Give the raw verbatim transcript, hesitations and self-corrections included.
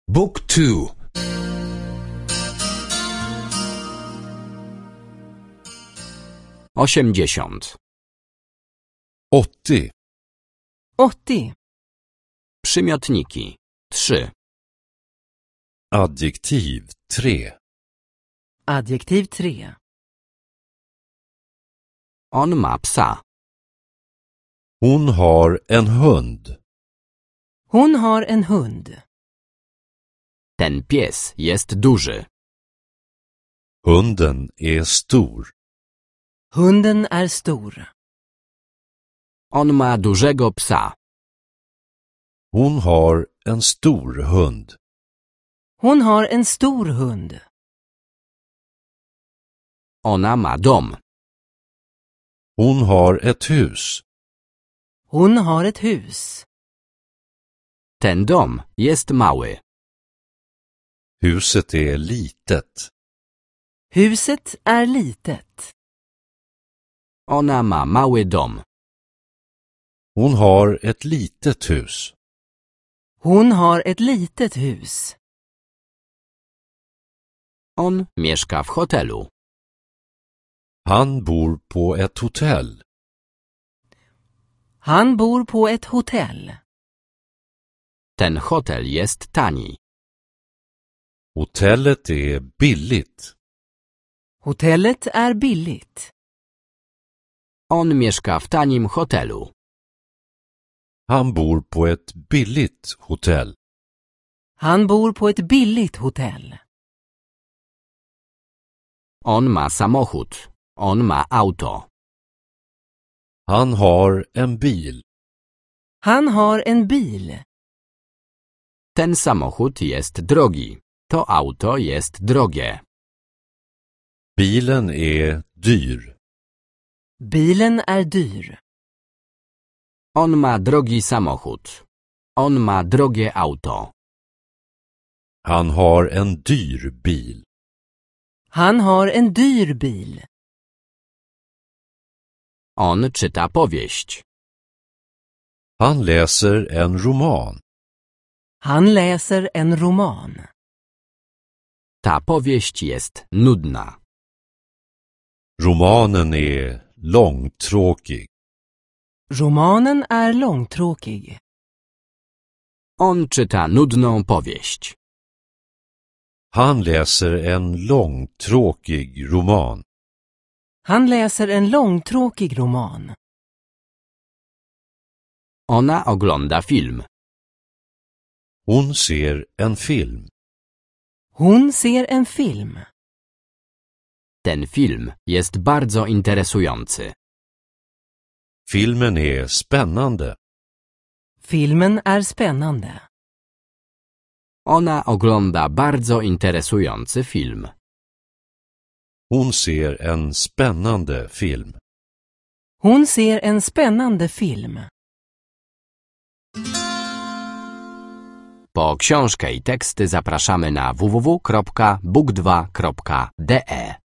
Book two. Osiemdziesiąt. åttio. åttio. Przymiotniki. Trzy. Adjektiv tre. Adjektiv tre. On ma psa. Hon har en hund. Hon har en hund. Ten pies jest duży. Hunden är stor. Hunden är stor. On ma dużego psa. Hon har en stor hund. Hon har en stor hund. Ona ma dom. Hon har ett hus. Hon har ett hus. Ten dom jest mały. Huset är litet. Huset är litet. Ona ma mały dom. Hon har ett litet hus. Hon har ett litet hus. On mieszka w hotelu. Han bor på ett hotell. Han bor på ett hotell. Ten hotel jest tani. Hotellet är billigt. Hotellet är billigt. On mieszka w tanim hotelu. Han bor på ett billigt hotell. Han bor på ett billigt hotell. On ma samochód. On ma auto. Han har en bil. Han har en bil. Ten samochód jest drogi. To auto jest drogie. Bilen är dyr. Bilen är dyr. On ma drogi samochód. On ma drogie auto. Han har en dyr bil. Han har en dyr bil. On czyta powieść. Han läser en roman. Han läser en roman. Ta powieść jest nudna. Romanen är långtråkig. Romanen är långtråkig. On czyta nudną powieść. Han läser en långtråkig roman. Han läser en långtråkig roman. Ona ogląda film. Hon ser en film. Hon ser en film. Ten film jest bardzo interesujący. Filmen är spännande. Filmen är spännande. Ona ogląda bardzo interesujący film. Hon ser en spännande film. Hon ser en spännande film. Po książkę i teksty zapraszamy na w w w kropka book dwa kropka d e.